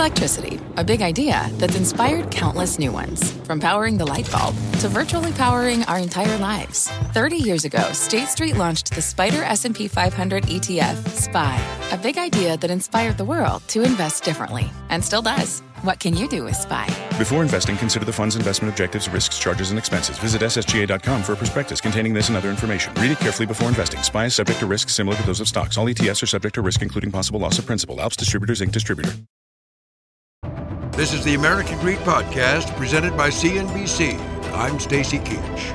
Electricity, a big idea that's inspired countless new ones. From powering the light bulb to virtually powering our entire lives. 30 years ago, State Street launched the Spider S&P 500 ETF, SPY. A big idea that inspired the world to invest differently. And still does. What can you do with SPY? Before investing, consider the fund's investment objectives, risks, charges, and expenses. Visit ssga.com for a prospectus containing this and other information. Read it carefully before investing. SPY is subject to risks similar to those of stocks. All ETFs are subject to risk, including possible loss of principal. Alps Distributors, Inc. Distributor. This is the American Greed Podcast, presented by CNBC. I'm Stacy Keach.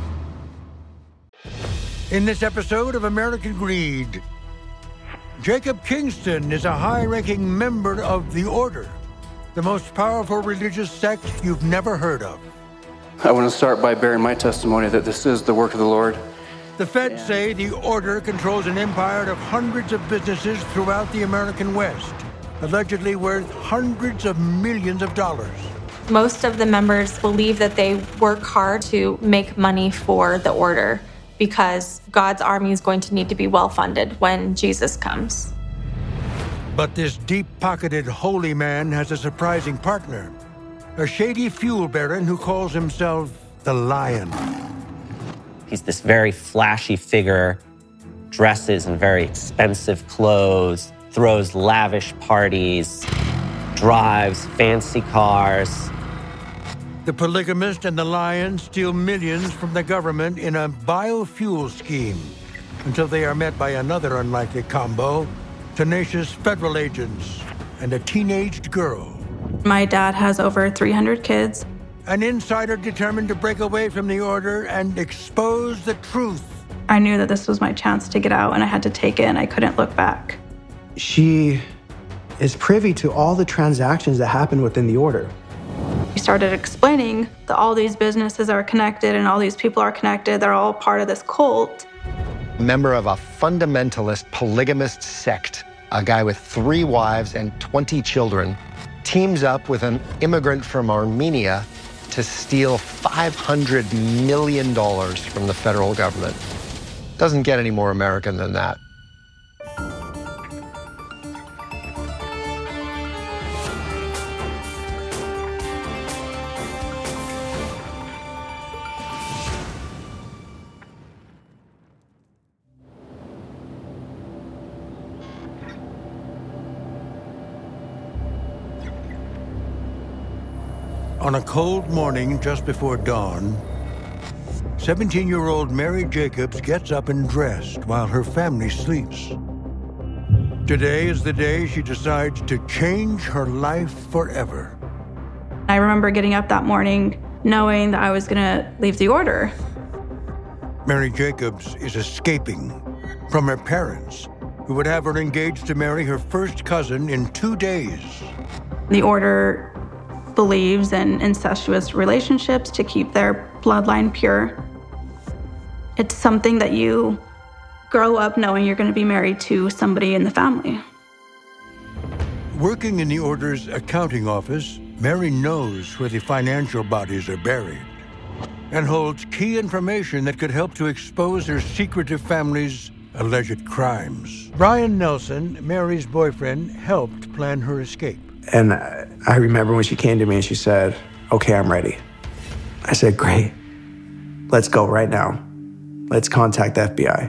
In this episode of American Greed, Jacob Kingston is a high-ranking member of the Order, the most powerful religious sect you've never heard of. I want to start by bearing my testimony that this is the work of the Lord. The feds say the Order controls an empire of hundreds of businesses throughout the American West, allegedly worth hundreds of millions of dollars. Most of the members believe that they work hard to make money for the Order because God's army is going to need to be well-funded when Jesus comes. But this deep-pocketed holy man has a surprising partner, a shady fuel baron who calls himself the Lion. He's this very flashy figure, dresses in very expensive clothes, throws lavish parties, drives fancy cars. The polygamist and the Lion steal millions from the government in a biofuel scheme until they are met by another unlikely combo, tenacious federal agents and a teenaged girl. My dad has over 300 kids. An insider determined to break away from the Order and expose the truth. I knew that this was my chance to get out, and I had to take it, and I couldn't look back. She is privy to all the transactions that happen within the Order. He started explaining that all these businesses are connected and all these people are connected. They're all part of this cult. Member of a fundamentalist polygamist sect, a guy with 3 wives and 20 children, teams up with an immigrant from Armenia to steal $500 million from the federal government. Doesn't get any more American than that. On a cold morning just before dawn, 17-year-old Mary Jacobs gets up and dressed while her family sleeps. Today is the day she decides to change her life forever. I remember getting up that morning knowing that I was going to leave the Order. Mary Jacobs is escaping from her parents, who would have her engaged to marry her first cousin in 2 days. The Order believes in incestuous relationships to keep their bloodline pure. It's something that you grow up knowing you're going to be married to somebody in the family. Working in the Order's accounting office, Mary knows where the financial bodies are buried and holds key information that could help to expose her secretive family's alleged crimes. Brian Nelson, Mary's boyfriend, helped plan her escape. And I remember when she came to me and she said, "Okay, I'm ready." I said, "Great. Let's go right now. Let's contact the FBI."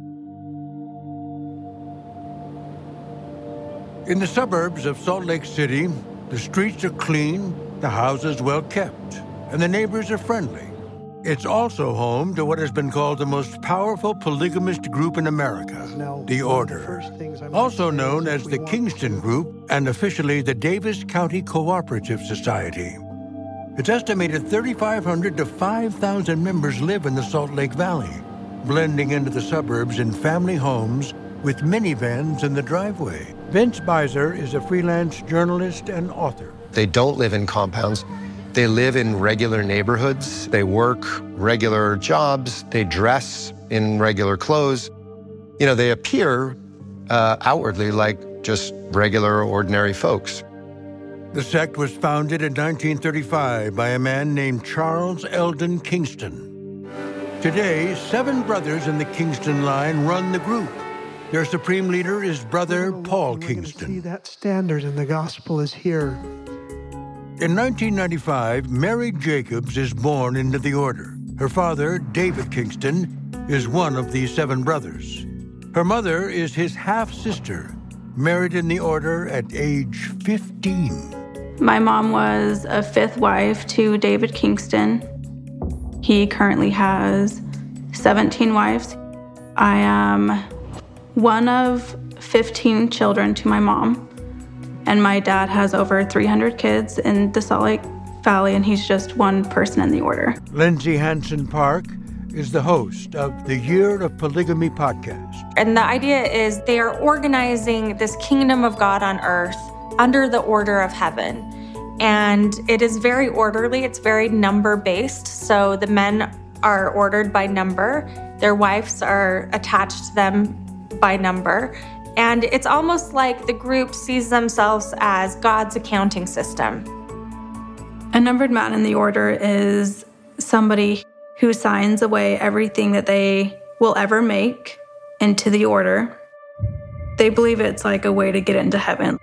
In the suburbs of Salt Lake City, the streets are clean, the houses well kept, and the neighbors are friendly. It's also home to what has been called the most powerful polygamist group in America, the Order, also known as the Kingston Group and officially the Davis County Cooperative Society. It's estimated 3,500 to 5,000 members live in the Salt Lake Valley, blending into the suburbs in family homes with minivans in the driveway. Vince Beiser is a freelance journalist and author. They don't live in compounds. They live in regular neighborhoods. They work regular jobs. They dress in regular clothes. You know, they appear outwardly like just regular, ordinary folks. The sect was founded in 1935 by a man named Charles Eldon Kingston. Today, 7 brothers in the Kingston line run the group, Their supreme leader is Brother Paul Kingston. See, that standard in the gospel is here. In 1995, Mary Jacobs is born into the order. Her father, David Kingston, is one of the 7 brothers. Her mother is his half-sister, married in the order at age 15. My mom was a 5th wife to David Kingston. He currently has 17 wives. I am one of 15 children to my mom, and my dad has over 300 kids in the Salt Lake Valley, and he's just one person in the order. Lindsay Hansen Park is the host of the Year of Polygamy podcast. And the idea is they are organizing this kingdom of God on earth under the order of heaven. And it is very orderly. It's very number-based. So the men are ordered by number. Their wives are attached to them by number. And it's almost like the group sees themselves as God's accounting system. A numbered man in the order is somebody who signs away everything that they will ever make into the order. They believe it's like a way to get into heaven.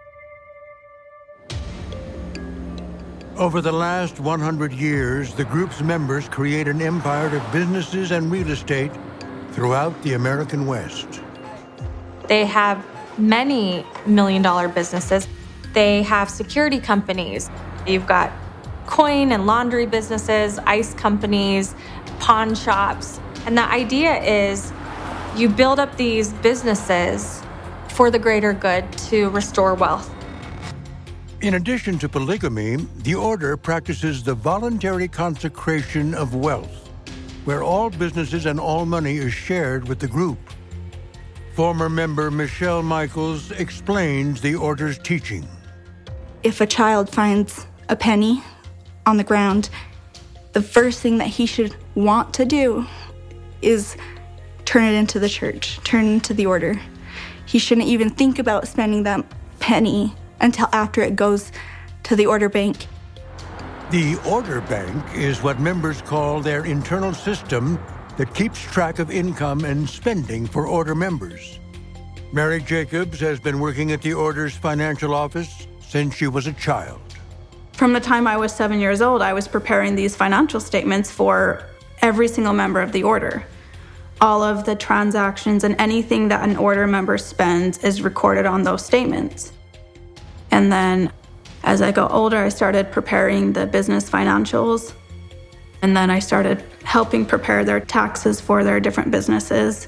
Over the last 100 years, the group's members create an empire of businesses and real estate throughout the American West. They have many million-dollar businesses. They have security companies. You've got coin and laundry businesses, ice companies, pawn shops. And the idea is you build up these businesses for the greater good to restore wealth. In addition to polygamy, the order practices the voluntary consecration of wealth, where all businesses and all money is shared with the group. Former member Michelle Michaels explains the order's teaching. If a child finds a penny on the ground, the first thing that he should want to do is turn it into the church, turn it into the order. He shouldn't even think about spending that penny until after it goes to the order bank. The order bank is what members call their internal system that keeps track of income and spending for order members. Mary Jacobs has been working at the order's financial office since she was a child. From the time I was 7 years old, I was preparing these financial statements for every single member of the order. All of the transactions and anything that an order member spends is recorded on those statements. And then as I got older, I started preparing the business financials. And then I started helping prepare their taxes for their different businesses.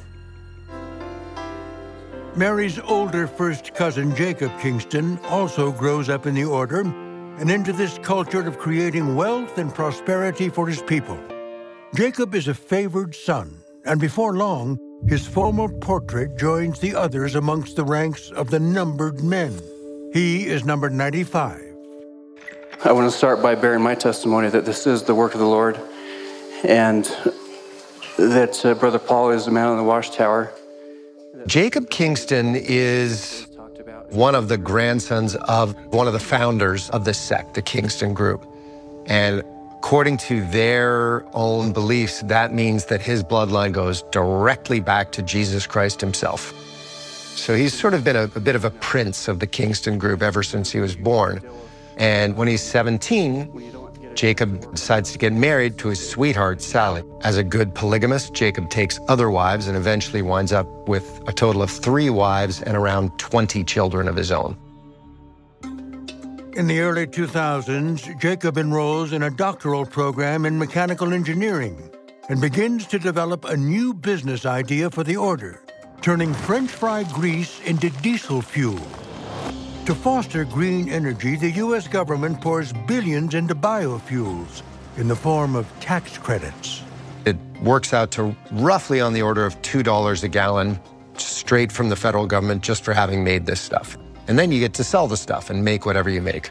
Mary's older first cousin, Jacob Kingston, also grows up in the order and into this culture of creating wealth and prosperity for his people. Jacob is a favored son, and before long, his formal portrait joins the others amongst the ranks of the numbered men. He is number 95. I want to start by bearing my testimony that this is the work of the Lord, and that Brother Paul is the man on the watchtower. Jacob Kingston is one of the grandsons of one of the founders of this sect, the Kingston Group. And according to their own beliefs, that means that his bloodline goes directly back to Jesus Christ himself. So he's sort of been a bit of a prince of the Kingston Group ever since he was born. And when he's 17, Jacob decides to get married to his sweetheart, Sally. As a good polygamist, Jacob takes other wives and eventually winds up with a total of 3 wives and around 20 children of his own. In the early 2000s, Jacob enrolls in a doctoral program in mechanical engineering and begins to develop a new business idea for the order, turning French fry grease into diesel fuel. To foster green energy, the U.S. government pours billions into biofuels in the form of tax credits. It works out to roughly on the order of $2 a gallon, straight from the federal government just for having made this stuff. And then you get to sell the stuff and make whatever you make.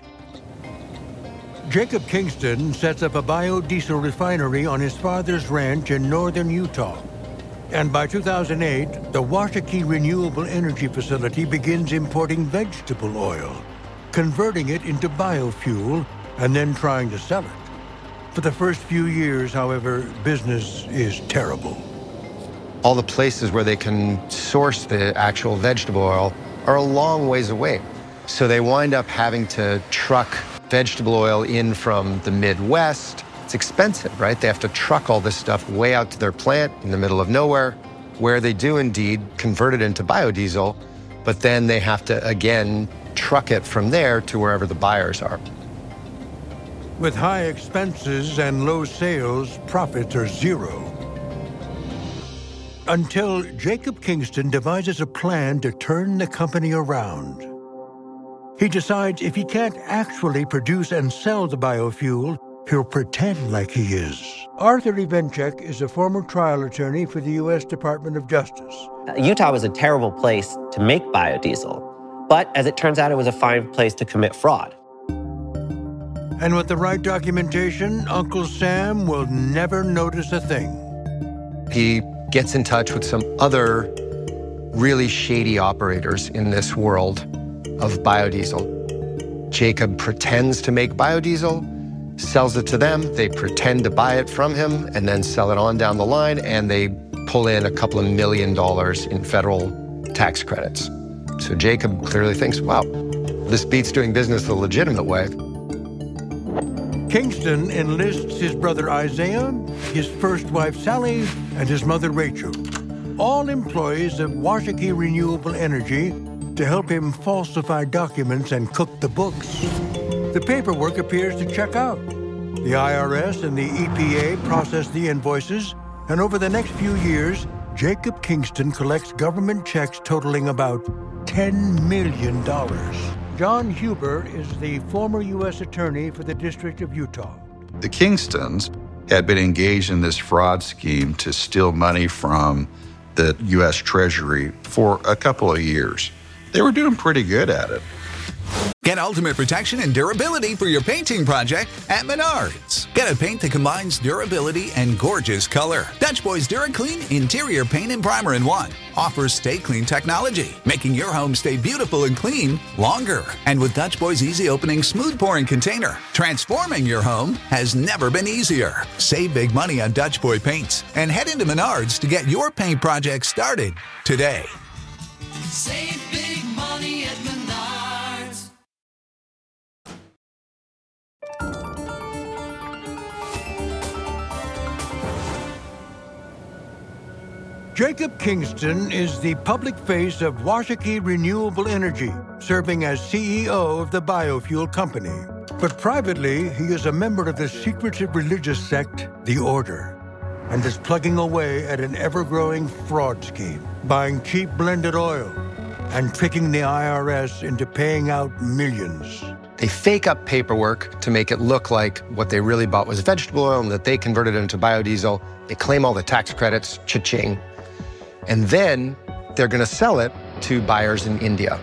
Jacob Kingston sets up a biodiesel refinery on his father's ranch in northern Utah. And by 2008, the Washakie Renewable Energy Facility begins importing vegetable oil, converting it into biofuel, and then trying to sell it. For the first few years, however, business is terrible. all the places where they can source the actual vegetable oil are a long ways away. So they wind up having to truck vegetable oil in from the Midwest. It's expensive, right? They have to truck all this stuff way out to their plant in the middle of nowhere, where they do indeed convert it into biodiesel, but then they have to, again, truck it from there to wherever the buyers are. With high expenses and low sales, profits are zero. Until Jacob Kingston devises a plan to turn the company around. He decides if he can't actually produce and sell the biofuel, he'll pretend like he is. Arthur Ivanchik is a former trial attorney for the U.S. Department of Justice. Utah was a terrible place to make biodiesel, but as it turns out, it was a fine place to commit fraud. And with the right documentation, Uncle Sam will never notice a thing. He gets in touch with some other really shady operators in this world of biodiesel. Jacob pretends to make biodiesel, sells it to them, they pretend to buy it from him, and then sell it on down the line, and they pull in a couple of $1 million in federal tax credits. So Jacob clearly thinks, wow, this beats doing business the legitimate way. Kingston enlists his brother Isaiah, his first wife Sally, and his mother Rachel, all employees of Washakie Renewable Energy, to help him falsify documents and cook the books. The paperwork appears to check out. The IRS and the EPA process the invoices, and over the next few years, Jacob Kingston collects government checks totaling about $10 million. John Huber is the former U.S. Attorney for the District of Utah. The Kingstons had been engaged in this fraud scheme to steal money from the U.S. Treasury for a couple of years. They were doing pretty good at it. Get ultimate protection and durability for your painting project at Menards. Get a paint that combines durability and gorgeous color. Dutch Boys DuraClean Interior Paint and Primer in One offers Stay Clean technology, making your home stay beautiful and clean longer. And with Dutch Boys Easy Opening Smooth Pouring Container, transforming your home has never been easier. Save big money on Dutch Boy paints and head into Menards to get your paint project started today. Save big money at Menards. Jacob Kingston is the public face of Washakie Renewable Energy, serving as CEO of the biofuel company. But privately, he is a member of the secretive religious sect, the Order, and is plugging away at an ever-growing fraud scheme, buying cheap blended oil and tricking the IRS into paying out millions. They fake up paperwork to make it look like what they really bought was vegetable oil and that they converted it into biodiesel. They claim all the tax credits, cha-ching. And then they're going to sell it to buyers in India.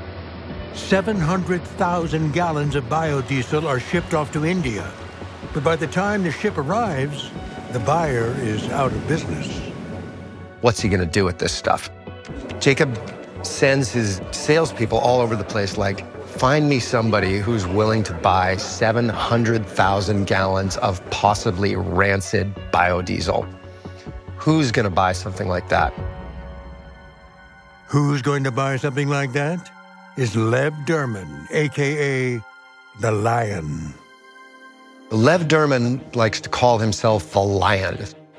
700,000 gallons of biodiesel are shipped off to India. But by the time the ship arrives, the buyer is out of business. What's he going to do with this stuff? Jacob sends his salespeople all over the place like, find me somebody who's willing to buy 700,000 gallons of possibly rancid biodiesel. Who's going to buy something like that? Who's going to buy something like that? Is Lev Derman, a.k.a. the Lion. Lev Derman likes to call himself the Lion.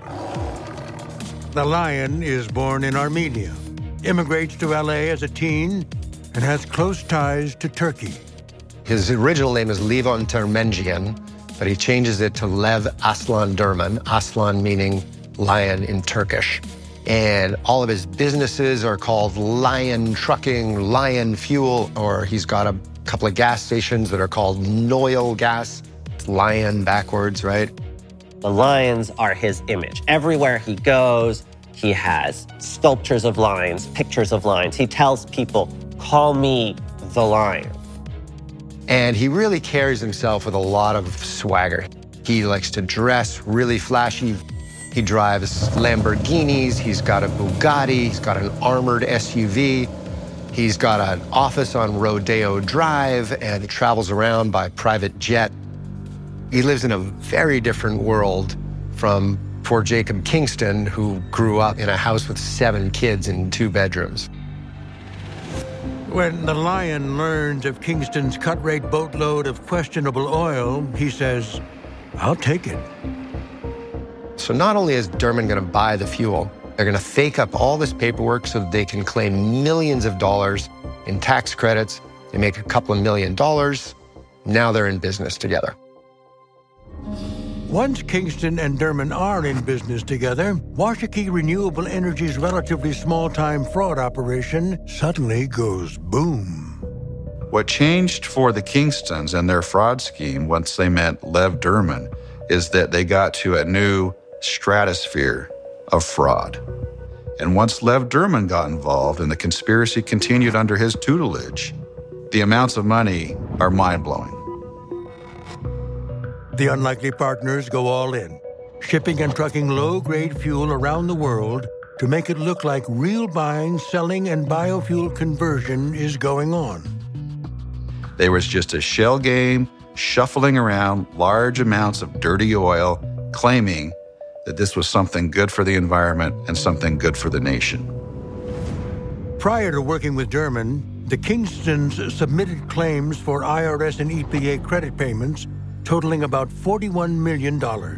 The Lion is born in Armenia, immigrates to L.A. as a teen, and has close ties to Turkey. His original name is Levon Termengian, but he changes it to Lev Aslan Derman, Aslan meaning lion in Turkish. And all of his businesses are called Lion Trucking, Lion Fuel, or he's got a couple of gas stations that are called Noil Gas. It's Lion backwards, right? The lions are his image. Everywhere he goes, he has sculptures of lions, pictures of lions. He tells people, call me the lion. And he really carries himself with a lot of swagger. He likes to dress really flashy. He drives Lamborghinis, he's got a Bugatti, he's got an armored SUV, he's got an office on Rodeo Drive, and he travels around by private jet. He lives in a very different world from for Jacob Kingston, who grew up in a house with 7 kids in 2 bedrooms. When the Lion learns of Kingston's cut-rate boatload of questionable oil, he says, "I'll take it." So not only is Dermond going to buy the fuel, they're going to fake up all this paperwork so that they can claim millions of dollars in tax credits. They make a couple of $1 million. Now they're in business together. Once Kingston and Dermond are in business together, Washakie Renewable Energy's relatively small-time fraud operation suddenly goes boom. What changed for the Kingstons and their fraud scheme once they met Lev Dermond is that they got to a new stratosphere of fraud. And once Lev Dermond got involved and the conspiracy continued under his tutelage, the amounts of money are mind-blowing. The unlikely partners go all in, shipping and trucking low-grade fuel around the world to make it look like real buying, selling, and biofuel conversion is going on. There was just a shell game, shuffling around large amounts of dirty oil, claiming that this was something good for the environment and something good for the nation. Prior to working with Dermond, the Kingstons submitted claims for IRS and EPA credit payments totaling about $41 million.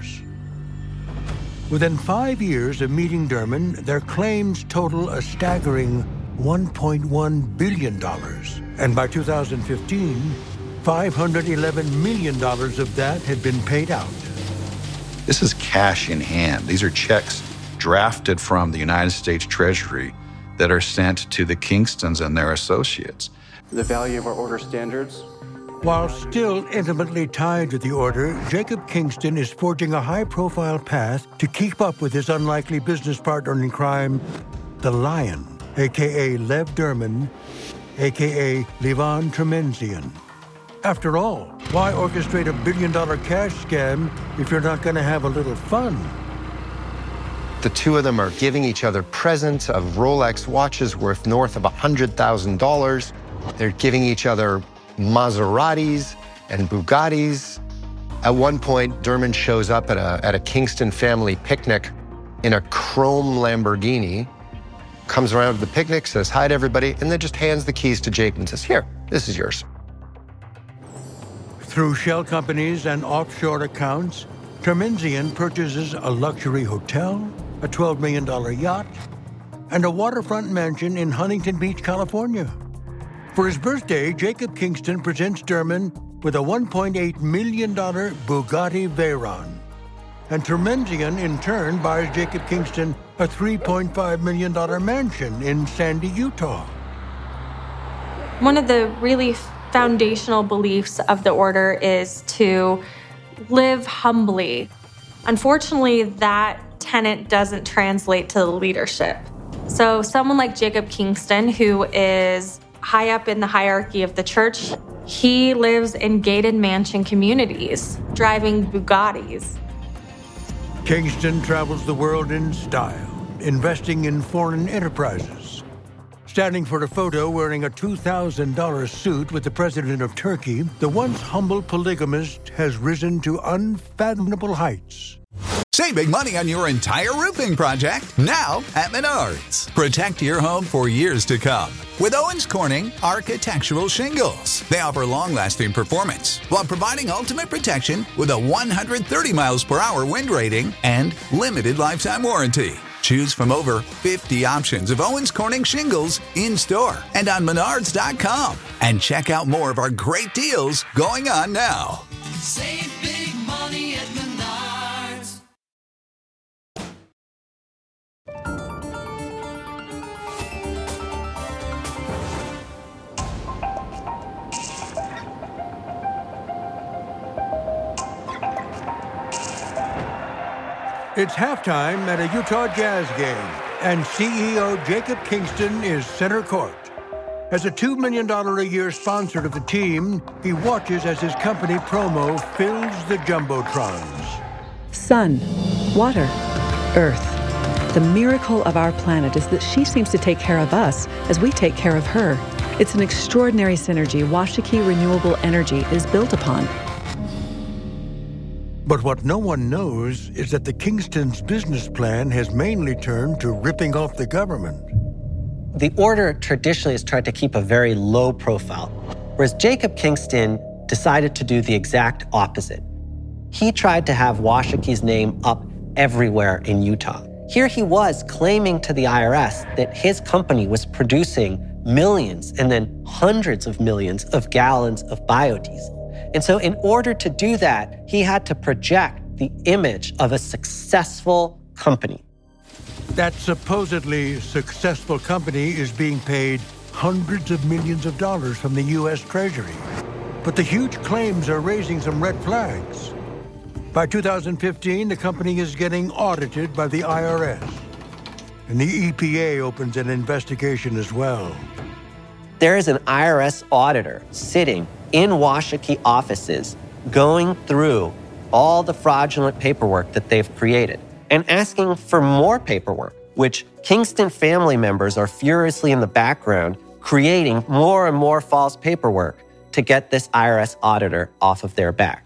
Within 5 years of meeting Dermond, their claims total a staggering $1.1 billion. And by 2015, $511 million of that had been paid out. This is cash in hand. These are checks drafted from the United States Treasury that are sent to the Kingstons and their associates. The value of our order standards. While still intimately tied to the order, Jacob Kingston is forging a high-profile path to keep up with his unlikely business partner in crime, the Lion, a.k.a. Lev Dermond, a.k.a. Levon Tremenzian. After all, why orchestrate a billion-dollar cash scam if you're not going to have a little fun? The two of them are giving each other presents of Rolex watches worth north of $100,000. They're giving each other Maseratis and Bugattis. At one point, Dermond shows up at a Kingston family picnic in a chrome Lamborghini, comes around to the picnic, says hi to everybody, and then just hands the keys to Jake and says, "Here, this is yours." Through shell companies and offshore accounts, Tremenzian purchases a luxury hotel, a $12 million yacht, and a waterfront mansion in Huntington Beach, California. For his birthday, Jacob Kingston presents Dermond with a $1.8 million Bugatti Veyron. And Tremenzian, in turn, buys Jacob Kingston a $3.5 million mansion in Sandy, Utah. One of the really foundational beliefs of the order is to live humbly. Unfortunately, that tenet doesn't translate to the leadership. So someone like Jacob Kingston, who is high up in the hierarchy of the church, he lives in gated mansion communities, driving Bugattis. Kingston travels the world in style, investing in foreign enterprises. Standing for a photo wearing a $2,000 suit with the president of Turkey, the once humble polygamist has risen to unfathomable heights. Save big money on your entire roofing project now at Menards. Protect your home for years to come with Owens Corning Architectural Shingles. They offer long-lasting performance while providing ultimate protection with a 130 miles per hour wind rating and limited lifetime warranty. Choose from over 50 options of Owens Corning shingles in-store and on Menards.com. And check out more of our great deals going on now. Save big money at Menards. It's halftime at a Utah Jazz game, and CEO Jacob Kingston is center court. As a $2 million a year sponsor of the team, he watches as his company promo fills the jumbotrons. Sun, water, earth. The miracle of our planet is that she seems to take care of us as we take care of her. It's an extraordinary synergy Washakie Renewable Energy is built upon. But what no one knows is that the Kingstons' business plan has mainly turned to ripping off the government. The order traditionally has tried to keep a very low profile, whereas Jacob Kingston decided to do the exact opposite. He tried to have Washaaki's name up everywhere in Utah. Here he was claiming to the IRS that his company was producing millions and then hundreds of millions of gallons of biodiesel. And so in order to do that, he had to project the image of a successful company. That supposedly successful company is being paid hundreds of millions of dollars from the U.S. Treasury. But the huge claims are raising some red flags. By 2015, the company is getting audited by the IRS. And the EPA opens an investigation as well. There is an IRS auditor sitting in Washakie offices going through all the fraudulent paperwork that they've created and asking for more paperwork, which Kingston family members are furiously in the background creating more and more false paperwork to get this IRS auditor off of their back.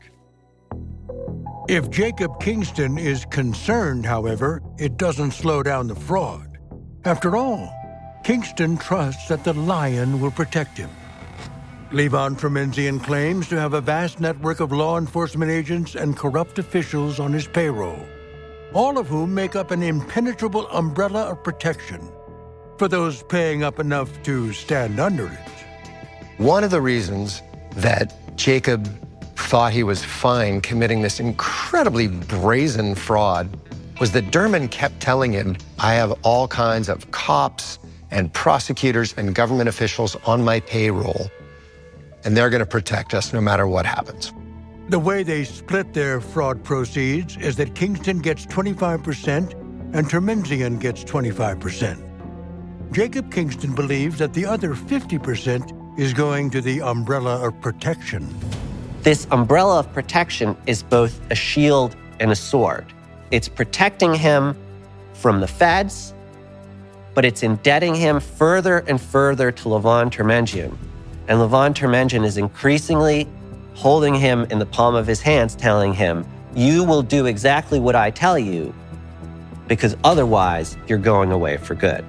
If Jacob Kingston is concerned, however, it doesn't slow down the fraud. After all, Kingston trusts that the lion will protect him. Levon Tremenzian claims to have a vast network of law enforcement agents and corrupt officials on his payroll, all of whom make up an impenetrable umbrella of protection for those paying up enough to stand under it. One of the reasons that Jacob thought he was fine committing this incredibly brazen fraud was that Dermond kept telling him, I have all kinds of cops and prosecutors and government officials on my payroll, and they're going to protect us no matter what happens. The way they split their fraud proceeds is that Kingston gets 25% and Tremenzian gets 25%. Jacob Kingston believes that the other 50% is going to the umbrella of protection. This umbrella of protection is both a shield and a sword. It's protecting him from the feds, but it's indebting him further and further to Levon Tremenzian. And Levon Tremenzian is increasingly holding him in the palm of his hands, telling him, you will do exactly what I tell you, because otherwise you're going away for good.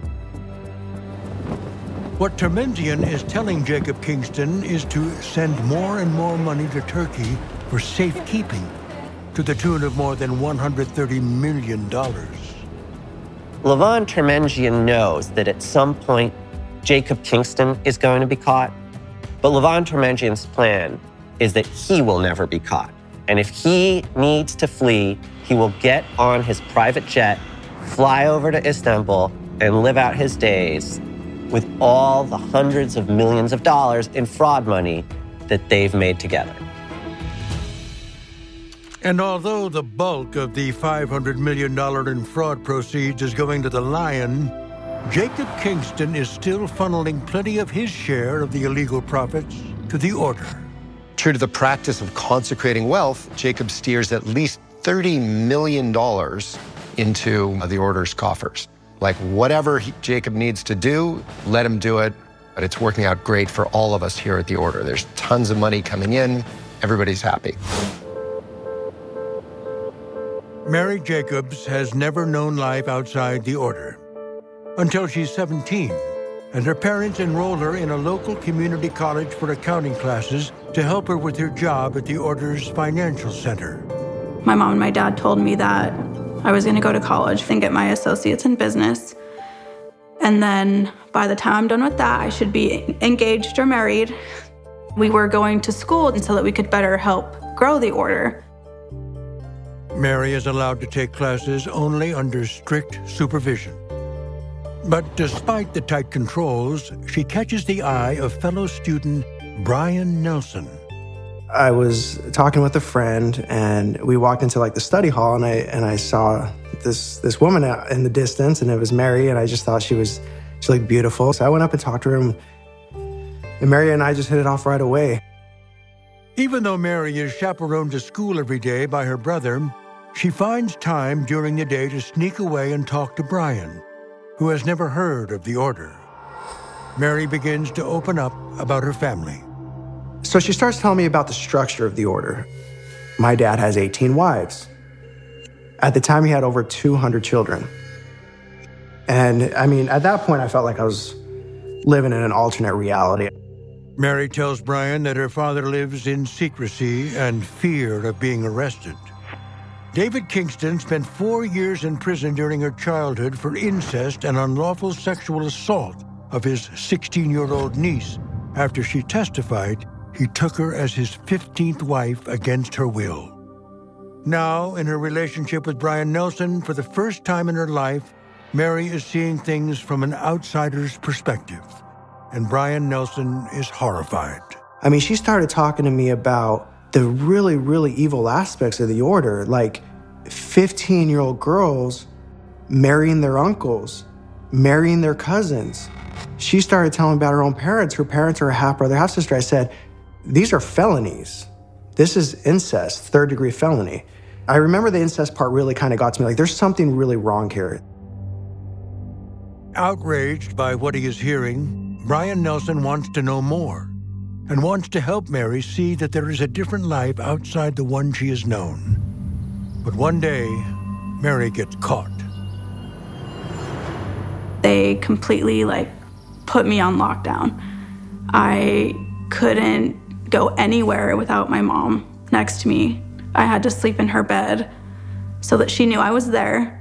What Tremenzian is telling Jacob Kingston is to send more and more money to Turkey for safekeeping, to the tune of more than $130 million. Levon Tremenzian knows that at some point, Jacob Kingston is going to be caught, but Levon Tremenzian's plan is that he will never be caught. And if he needs to flee, he will get on his private jet, fly over to Istanbul, and live out his days with all the hundreds of millions of dollars in fraud money that they've made together. And although the bulk of the $500 million in fraud proceeds is going to the Lion, Jacob Kingston is still funneling plenty of his share of the illegal profits to the Order. True to the practice of consecrating wealth, Jacob steers at least $30 million into the Order's coffers. Like whatever Jacob needs to do, let him do it. But it's working out great for all of us here at the Order. There's tons of money coming in. Everybody's happy. Mary Jacobs has never known life outside the Order until she's 17, and her parents enroll her in a local community college for accounting classes to help her with her job at the Order's financial center. My mom and my dad told me that I was going to go to college and get my associates in business. And then by the time I'm done with that, I should be engaged or married. We were going to school so that we could better help grow the Order. Mary is allowed to take classes only under strict supervision. But despite the tight controls, she catches the eye of fellow student Brian Nelson. I was talking with a friend, and we walked into like the study hall, and I saw this woman out in the distance, and it was Mary, and I just thought she looked beautiful. So I went up and talked to her, and Mary and I just hit it off right away. Even though Mary is chaperoned to school every day by her brother, she finds time during the day to sneak away and talk to Brian, who has never heard of the Order. Mary begins to open up about her family. So she starts telling me about the structure of the Order. My dad has 18 wives. At the time, he had over 200 children. And I mean, at that point, I felt like I was living in an alternate reality. Mary tells Brian that her father lives in secrecy and fear of being arrested. David Kingston spent 4 years in prison during her childhood for incest and unlawful sexual assault of his 16-year-old niece. After she testified, he took her as his 15th wife against her will. Now, in her relationship with Brian Nelson, for the first time in her life, Mary is seeing things from an outsider's perspective, and Brian Nelson is horrified. I mean, she started talking to me about the really, really evil aspects of the order, like 15-year-old girls marrying their uncles, marrying their cousins. She started telling about her own parents. Her parents are a half-brother, half-sister. I said, these are felonies. This is incest, third-degree felony. I remember the incest part really kind of got to me, like there's something really wrong here. Outraged by what he is hearing, Brian Nelson wants to know more and wants to help Mary see that there is a different life outside the one she has known. But one day, Mary gets caught. They completely put me on lockdown. I couldn't go anywhere without my mom next to me. I had to sleep in her bed so that she knew I was there.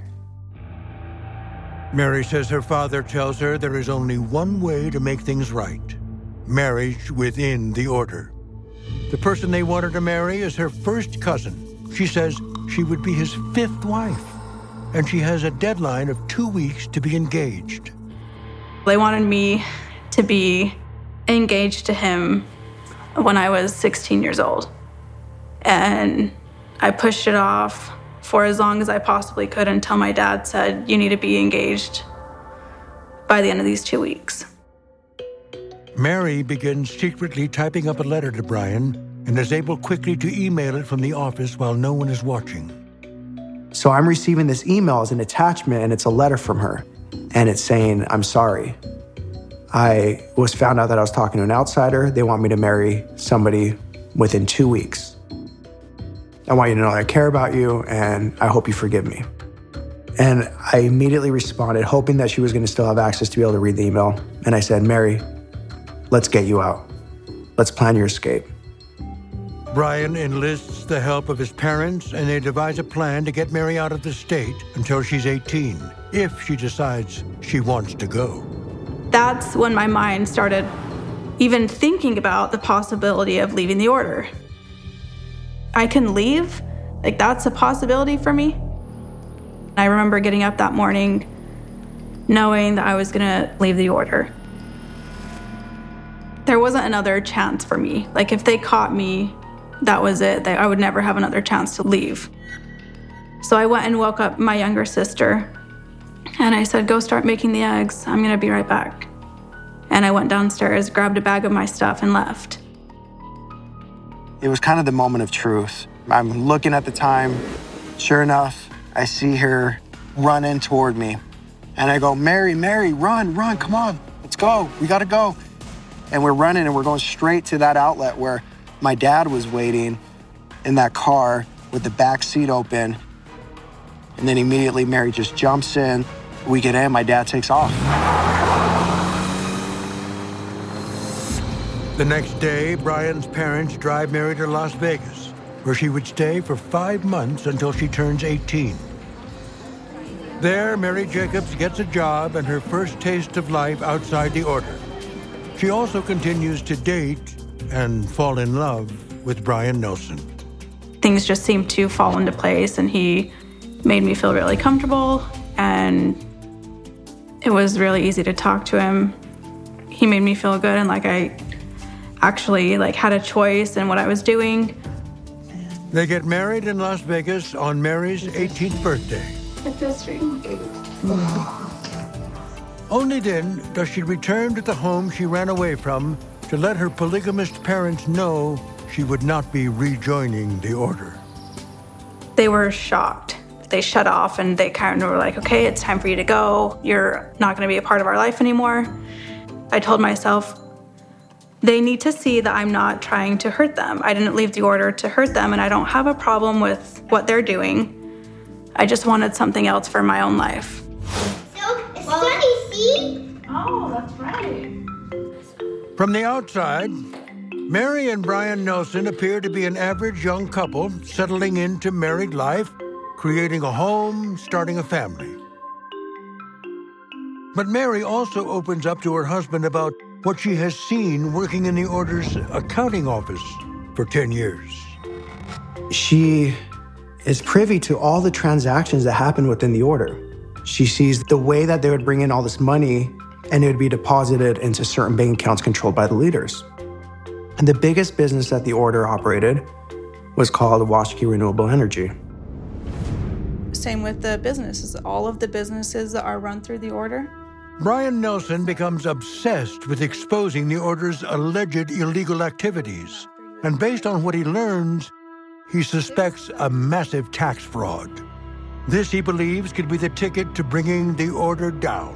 Mary says her father tells her there is only one way to make things right: marriage within the order. The person they want her to marry is her first cousin. She says she would be his 5th wife, and she has a deadline of 2 weeks to be engaged. They wanted me to be engaged to him when I was 16 years old. And I pushed it off for as long as I possibly could until my dad said, you need to be engaged by the end of these 2 weeks. Mary begins secretly typing up a letter to Brian and is able quickly to email it from the office while no one is watching. So I'm receiving this email as an attachment, and it's a letter from her. And it's saying, I'm sorry. I was found out that I was talking to an outsider. They want me to marry somebody within 2 weeks. I want you to know I care about you, and I hope you forgive me. And I immediately responded, hoping that she was going to still have access to be able to read the email. And I said, Mary, let's get you out. Let's plan your escape. Brian enlists the help of his parents, and they devise a plan to get Mary out of the state until she's 18, if she decides she wants to go. That's when my mind started even thinking about the possibility of leaving the order. I can leave? That's a possibility for me? I remember getting up that morning knowing that I was gonna leave the order. There wasn't another chance for me. If they caught me, that was it. I would never have another chance to leave. So I went and woke up my younger sister, and I said, go start making the eggs. I'm gonna be right back. And I went downstairs, grabbed a bag of my stuff, and left. It was kind of the moment of truth. I'm looking at the time. Sure enough, I see her running toward me. And I go, Mary, run, come on, let's go, we gotta go. And we're running, and we're going straight to that outlet where my dad was waiting in that car with the back seat open. And then immediately Mary just jumps in. We get in, my dad takes off. The next day, Brian's parents drive Mary to Las Vegas, where she would stay for 5 months until she turns 18. There, Mary Jacobs gets a job and her first taste of life outside the order. She also continues to date and fall in love with Brian Nelson. Things just seemed to fall into place, and he made me feel really comfortable, and it was really easy to talk to him. He made me feel good, and I actually had a choice in what I was doing. They get married in Las Vegas on Mary's 18th birthday. Only then does she return to the home she ran away from to let her polygamist parents know she would not be rejoining the order. They were shocked. They shut off, and they kind of were like, okay, it's time for you to go. You're not going to be a part of our life anymore. I told myself, They need to see that I'm not trying to hurt them. I didn't leave the order to hurt them, and I don't have a problem with what they're doing. I just wanted something else for my own life. It's sunny, see? Oh, that's right. From the outside, Mary and Brian Nelson appear to be an average young couple settling into married life, creating a home, starting a family. But Mary also opens up to her husband about what she has seen working in the Order's accounting office for 10 years. She is privy to all the transactions that happen within the Order. She sees the way that they would bring in all this money and it would be deposited into certain bank accounts controlled by the leaders. And the biggest business that the Order operated was called Washakie Renewable Energy. Same with the businesses. All of the businesses that are run through the Order. Brian Nelson becomes obsessed with exposing the Order's alleged illegal activities. And based on what he learns, he suspects a massive tax fraud. This, he believes, could be the ticket to bringing the Order down.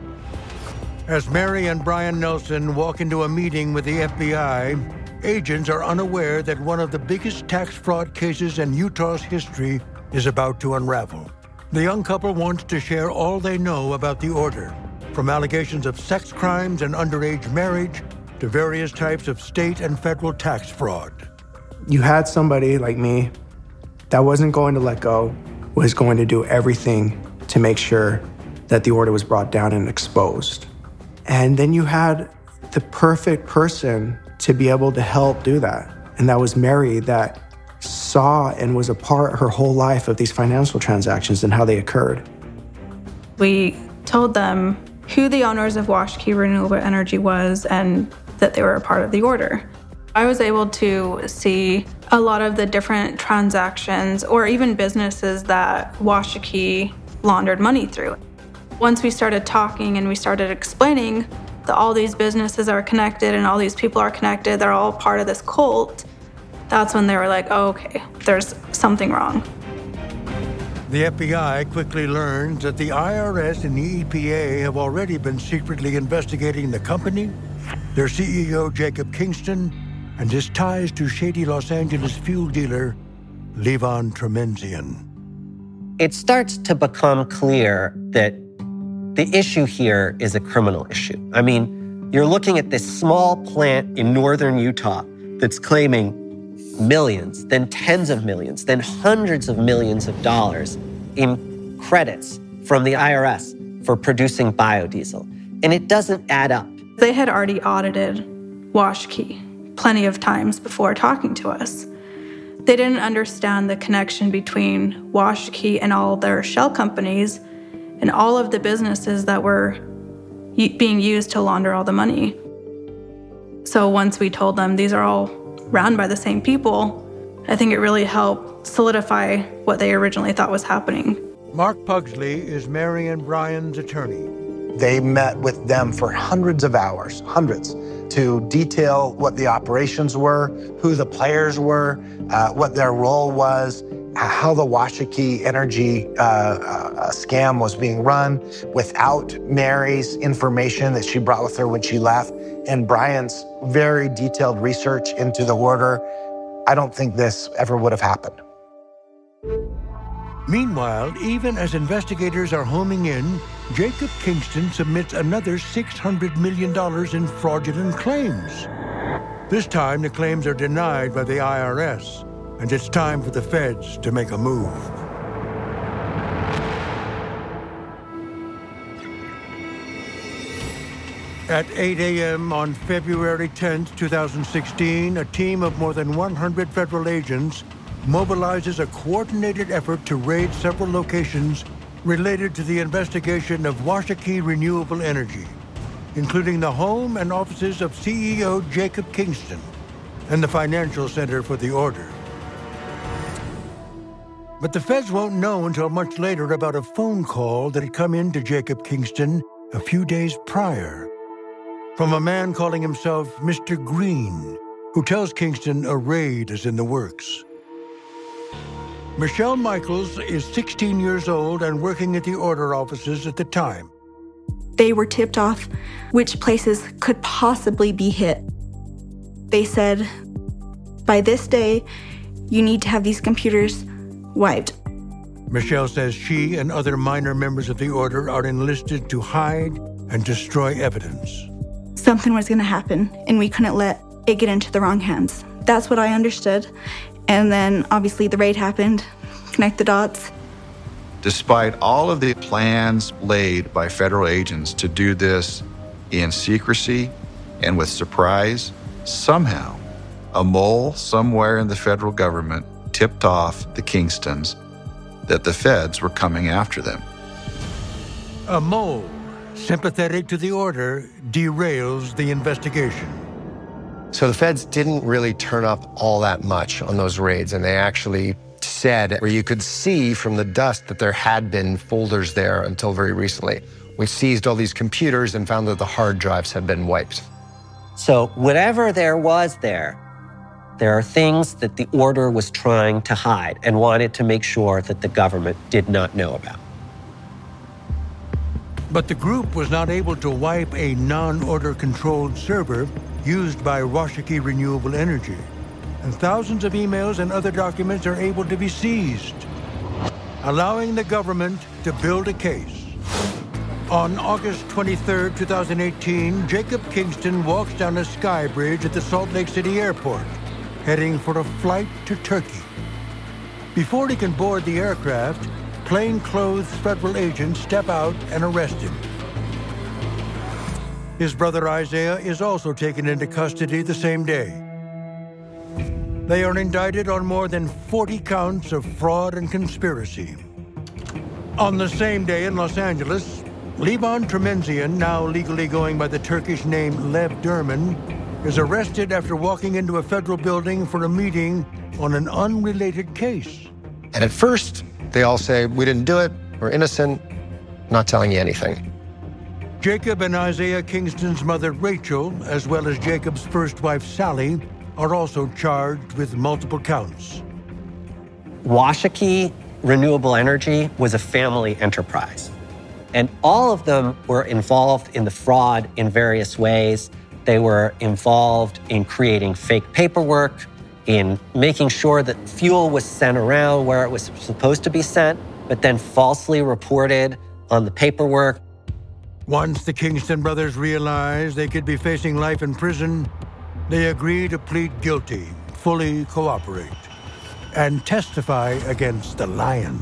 As Mary and Brian Nelson walk into a meeting with the FBI, agents are unaware that one of the biggest tax fraud cases in Utah's history is about to unravel. The young couple wants to share all they know about the Order, from allegations of sex crimes and underage marriage to various types of state and federal tax fraud. You had somebody like me that wasn't going to let go, was going to do everything to make sure that the Order was brought down and exposed. And then you had the perfect person to be able to help do that. And that was Mary, that saw and was a part her whole life of these financial transactions and how they occurred. We told them who the owners of Washakie Renewable Energy was and that they were a part of the Order. I was able to see a lot of the different transactions or even businesses that Washakie laundered money through. Once we started talking and we started explaining that all these businesses are connected and all these people are connected, they're all part of this cult, that's when they were like, oh, okay, there's something wrong. The FBI quickly learns that the IRS and the EPA have already been secretly investigating the company, their CEO, Jacob Kingston, and his ties to shady Los Angeles fuel dealer, Levon Tremenzian. It starts to become clear that the issue here is a criminal issue. I mean, you're looking at this small plant in northern Utah that's claiming millions, then tens of millions, then hundreds of millions of dollars in credits from the IRS for producing biodiesel. And it doesn't add up. They had already audited Washakie plenty of times before talking to us. They didn't understand the connection between Washakie and all their shell companies and all of the businesses that were being used to launder all the money. So once we told them these are all run by the same people, I think it really helped solidify what they originally thought was happening. Mark Pugsley is Mary and Brian's attorney. They met with them for hundreds of hours, to detail what the operations were, who the players were, what their role was, how the Washakie Energy scam was being run without Mary's information that she brought with her when she left, and Brian's very detailed research into the Order. I don't think this ever would have happened. Meanwhile, even as investigators are homing in, Jacob Kingston submits another $600 million in fraudulent claims. This time, the claims are denied by the IRS, and it's time for the feds to make a move. At 8 a.m. on February 10, 2016, a team of more than 100 federal agents mobilizes a coordinated effort to raid several locations related to the investigation of Washakie Renewable Energy, including the home and offices of CEO Jacob Kingston and the financial center for the Order. But the feds won't know until much later about a phone call that had come in to Jacob Kingston a few days prior from a man calling himself Mr. Green, who tells Kingston a raid is in the works. Michelle Michaels is 16 years old and working at the Order offices at the time. They were tipped off which places could possibly be hit. They said, by this day, you need to have these computers wiped. Michelle says she and other minor members of the order are enlisted to hide and destroy evidence. Something was going to happen, and we couldn't let it get into the wrong hands. That's what I understood. And then, obviously, the raid happened. Connect the dots. Despite all of the plans laid by federal agents to do this in secrecy and with surprise, somehow a mole somewhere in the federal government tipped off the Kingstons that the feds were coming after them. A mole, sympathetic to the order, derails the investigation. So the feds didn't really turn up all that much on those raids, and they actually said, where you could see from the dust that there had been folders there until very recently. We seized all these computers and found that the hard drives had been wiped. So whatever there was there are things that the order was trying to hide and wanted to make sure that the government did not know about. But the group was not able to wipe a non-order controlled server used by Washakie Renewable Energy. And thousands of emails and other documents are able to be seized, allowing the government to build a case. On August 23, 2018, Jacob Kingston walks down a sky bridge at the Salt Lake City airport, heading for a flight to Turkey. Before he can board the aircraft, plainclothes federal agents step out and arrest him. His brother Isaiah is also taken into custody the same day. They are indicted on more than 40 counts of fraud and conspiracy. On the same day in Los Angeles, Levon Tremenzian, now legally going by the Turkish name Lev Derman, is arrested after walking into a federal building for a meeting on an unrelated case. And at first, they all say, we didn't do it, we're innocent, not telling you anything. Jacob and Isaiah Kingston's mother, Rachel, as well as Jacob's first wife, Sally, are also charged with multiple counts. Washakie Renewable Energy was a family enterprise, and all of them were involved in the fraud in various ways. They were involved in creating fake paperwork, in making sure that fuel was sent around where it was supposed to be sent, but then falsely reported on the paperwork. Once the Kingston brothers realized they could be facing life in prison, they agree to plead guilty, fully cooperate, and testify against the Lion.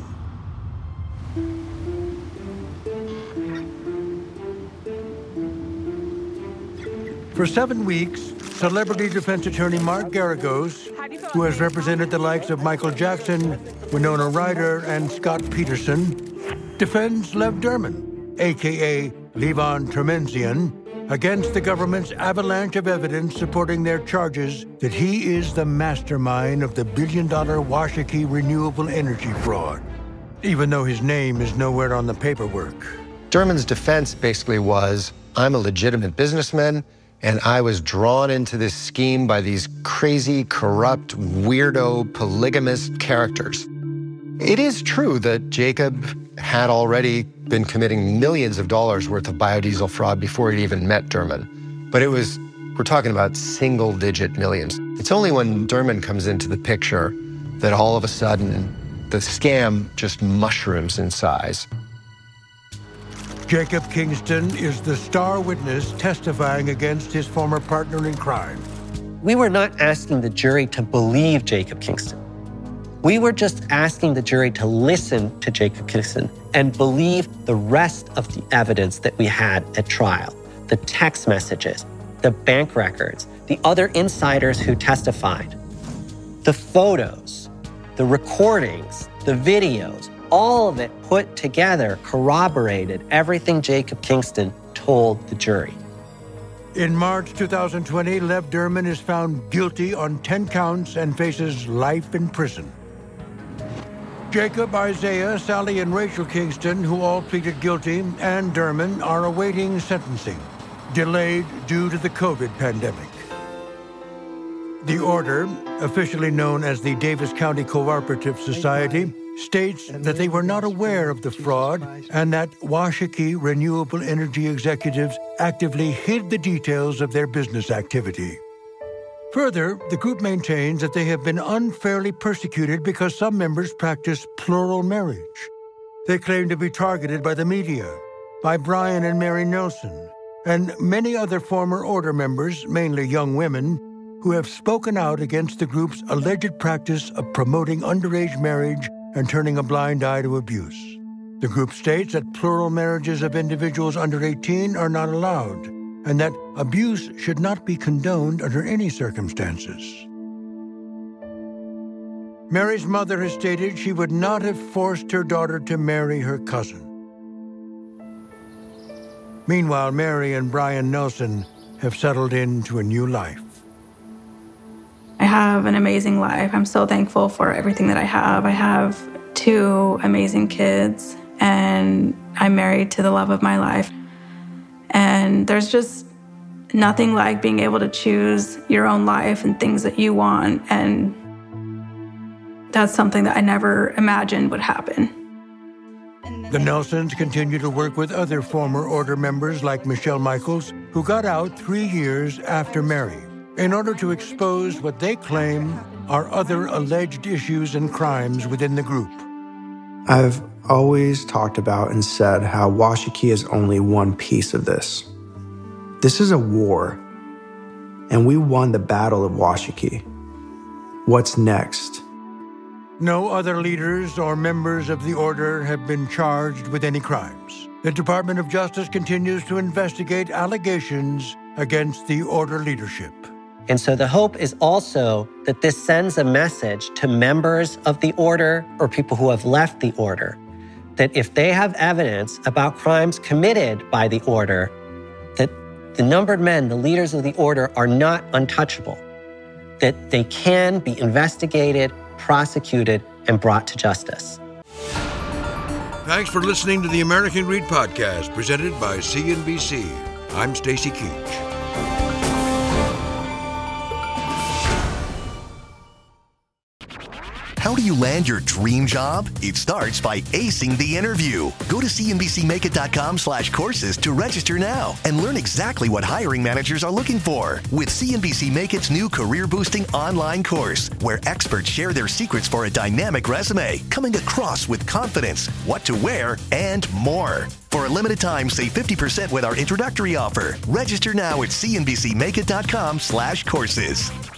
For 7 weeks, celebrity defense attorney Mark Garagos, who has represented the likes of Michael Jackson, Winona Ryder, and Scott Peterson, defends Lev Derman, a.k.a. Levon Tremenzian, against the government's avalanche of evidence supporting their charges that he is the mastermind of the billion-dollar Washakie Renewable Energy fraud, even though his name is nowhere on the paperwork. Derman's defense basically was, I'm a legitimate businessman, and I was drawn into this scheme by these crazy, corrupt, weirdo, polygamist characters. It is true that Jacob had already been committing millions of dollars worth of biodiesel fraud before he'd even met Derman. But we're talking about single-digit millions. It's only when Derman comes into the picture that all of a sudden the scam just mushrooms in size. Jacob Kingston is the star witness testifying against his former partner in crime. We were not asking the jury to believe Jacob Kingston. We were just asking the jury to listen to Jacob Kingston and believe the rest of the evidence that we had at trial, the text messages, the bank records, the other insiders who testified, the photos, the recordings, the videos, all of it put together corroborated everything Jacob Kingston told the jury. In March 2020, Lev Derman is found guilty on 10 counts and faces life in prison. Jacob, Isaiah, Sally, and Rachel Kingston, who all pleaded guilty, and Derman are awaiting sentencing, delayed due to the COVID pandemic. The order, officially known as the Davis County Cooperative Society, states that they were not aware of the fraud and that Washakie Renewable Energy executives actively hid the details of their business activity. Further, the group maintains that they have been unfairly persecuted because some members practice plural marriage. They claim to be targeted by the media, by Brian and Mary Nelson, and many other former order members, mainly young women, who have spoken out against the group's alleged practice of promoting underage marriage and turning a blind eye to abuse. The group states that plural marriages of individuals under 18 are not allowed, and that abuse should not be condoned under any circumstances. Mary's mother has stated she would not have forced her daughter to marry her cousin. Meanwhile, Mary and Brian Nelson have settled into a new life. I have an amazing life. I'm so thankful for everything that I have. I have 2 amazing kids, and I'm married to the love of my life. And there's just nothing like being able to choose your own life and things that you want. And that's something that I never imagined would happen. The Nelsons continue to work with other former order members like Michelle Michaels, who got out 3 years after Mary, in order to expose what they claim are other alleged issues and crimes within the group. I've always talked about and said how Washakie is only one piece of this. This is a war, and we won the Battle of Washakie. What's next? No other leaders or members of the order have been charged with any crimes. The Department of Justice continues to investigate allegations against the order leadership. And so the hope is also that this sends a message to members of the order or people who have left the order, that if they have evidence about crimes committed by the order, that the numbered men, the leaders of the order, are not untouchable, that they can be investigated, prosecuted, and brought to justice. Thanks for listening to the American Greed Podcast, presented by CNBC. I'm Stacy Keach. How do you land your dream job? It starts by acing the interview. Go to cnbcmakeit.com/courses to register now and learn exactly what hiring managers are looking for with CNBC Make It's new career-boosting online course, where experts share their secrets for a dynamic resume, coming across with confidence, what to wear, and more. For a limited time, save 50% with our introductory offer. Register now at cnbcmakeit.com/courses.